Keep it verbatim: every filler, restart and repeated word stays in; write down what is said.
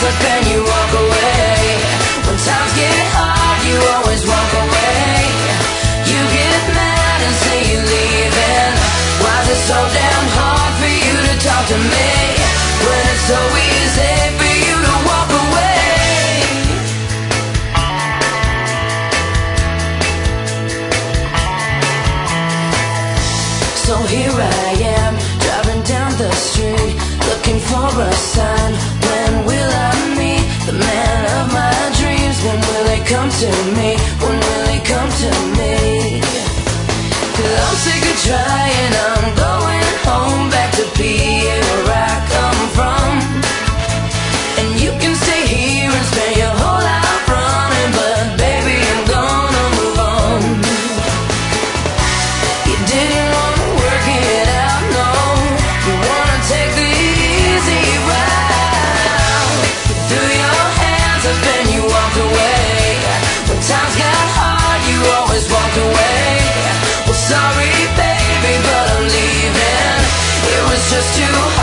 hands up and you walk away. When times get hard, you always walk away. You get mad and say you're leaving. Why is it so damn hard for you to talk to me when it's so easy for you to walk away? So here I am, driving down the street, looking for a sign. When will I meet the man of my dreams? When will they come to me? When will they come to me? 'Cause I'm sick of trying, I'm going home, back to Pierre where I come from. And you can stay here and spend your whole life running, but baby, I'm gonna move on. You didn't want to work it out, no. You wanna take the easy route. You threw your hands up and you walked away. When times got hard, you always walked away. Well, sorry, baby, but I'm leaving. It was just too hard.